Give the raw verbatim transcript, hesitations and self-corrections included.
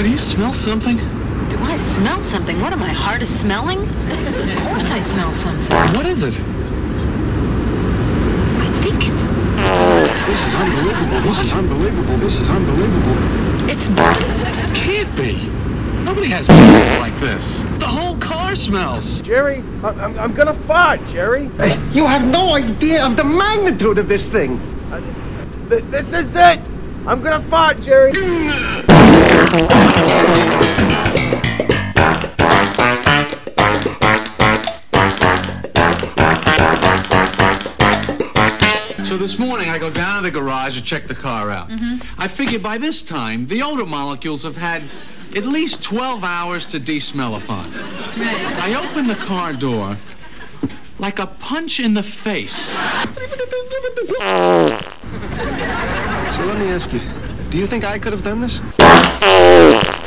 Boy, do you smell something? Do I smell something? What am I, hard of smelling? Of course I smell something. What is it? I think it's... This is unbelievable. This is unbelievable. This is unbelievable. It's... It can't be. Nobody has like this. The whole car smells. Jerry, I'm, I'm, I'm gonna fart, Jerry. Hey, you have no idea of the magnitude of this thing. Uh, th- this is it. I'm gonna fart, Jerry. So this morning I go down to the garage to check the car out. Mm-hmm. I figure by this time the odor molecules have had at least twelve hours to de-smellify. Right. I open the car door like a punch in the face. So let me ask you, do you think I could have done this?